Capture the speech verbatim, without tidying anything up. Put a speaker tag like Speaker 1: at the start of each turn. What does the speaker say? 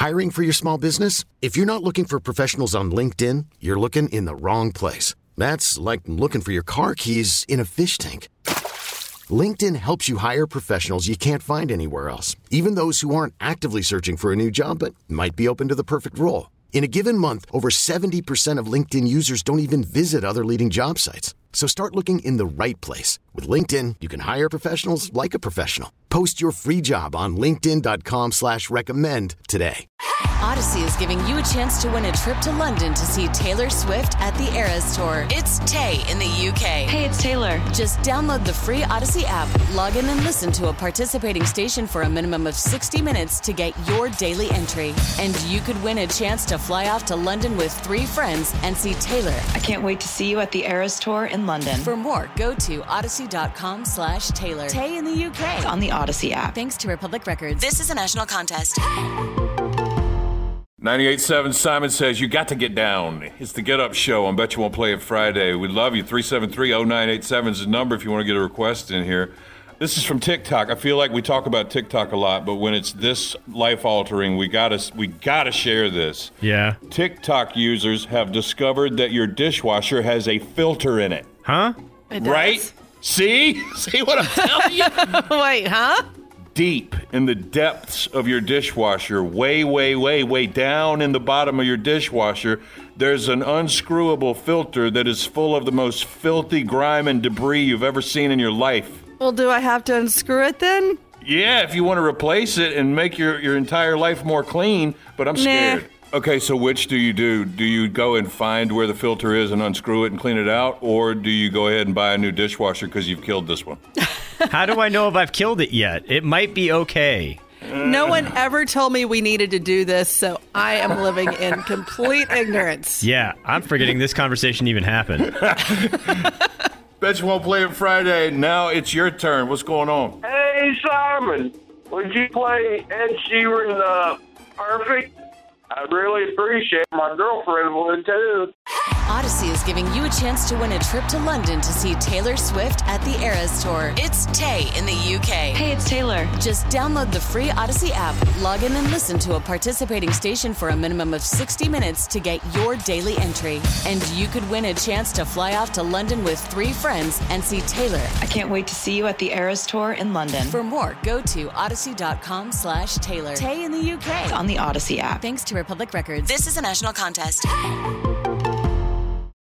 Speaker 1: Hiring for your small business? If you're not looking for professionals on LinkedIn, you're looking in the wrong place. That's like looking for your car keys in a fish tank. LinkedIn helps you hire professionals you can't find anywhere else, even those who aren't actively searching for a new job but might be open to the perfect role. In a given month, over seventy percent of LinkedIn users don't even visit other leading job sites. So start looking in the right place. With LinkedIn, you can hire professionals like a professional. Post your free job on linkedin dot com slash recommend today.
Speaker 2: Odyssey is giving you a chance to win a trip to London to see Taylor Swift at the Eras Tour. It's Tay in the U K.
Speaker 3: Hey, it's Taylor.
Speaker 2: Just download the free Odyssey app, log in and listen to a participating station for a minimum of sixty minutes to get your daily entry. And you could win a chance to fly off to London with three friends and see Taylor.
Speaker 3: I can't wait to see you at the Eras Tour in London.
Speaker 2: For more, go to odyssey dot com slash Taylor. Tay in the U K.
Speaker 3: It's on the Odyssey app.
Speaker 2: Thanks to Republic Records. This is a national contest.
Speaker 4: ninety-eight point seven Simon Says You Got to Get Down. It's the Get Up Show on Bet You Won't Play It Friday. We love you. three seven three oh nine eight seven is the number if you want to get a request in here. This is from TikTok. I feel like we talk about TikTok a lot, but when it's this life-altering, we gotta we gotta share this.
Speaker 5: Yeah.
Speaker 4: TikTok users have discovered that your dishwasher has a filter in it.
Speaker 5: Huh?
Speaker 6: It does.
Speaker 4: Right? See? See what I'm telling you?
Speaker 6: Wait, huh?
Speaker 4: Deep in the depths of your dishwasher, way, way, way, way down in the bottom of your dishwasher, there's an unscrewable filter that is full of the most filthy grime and debris you've ever seen in your life.
Speaker 6: Well, do I have to unscrew it then?
Speaker 4: Yeah, if you want to replace it and make your, your entire life more clean, but I'm scared.
Speaker 6: Nah.
Speaker 4: Okay, so which do you do? Do you go and find where the filter is and unscrew it and clean it out, or do you go ahead and buy a new dishwasher because you've killed this one?
Speaker 5: How do I know if I've killed it yet? It might be okay.
Speaker 6: No one ever told me we needed to do this, so I am living in complete ignorance.
Speaker 5: Yeah, I'm forgetting this conversation even happened.
Speaker 4: Bet You Won't Play It Friday. Now it's your turn. What's going on?
Speaker 7: Hey, Simon, would you play Ed Sheeran uh, Perfect? I'd really appreciate it. My girlfriend would, too.
Speaker 2: Odyssey is giving you a chance to win a trip to London to see Taylor Swift at the Eras Tour. It's Tay in the U K.
Speaker 3: Hey, it's Taylor.
Speaker 2: Just download the free Odyssey app, log in and listen to a participating station for a minimum of sixty minutes to get your daily entry. And you could win a chance to fly off to London with three friends and see Taylor.
Speaker 3: I can't wait to see you at the Eras Tour in London.
Speaker 2: For more, go to odyssey dot com slash Taylor. Tay in the U K.
Speaker 3: It's on the Odyssey app.
Speaker 2: Thanks to Republic Records. This is a national contest.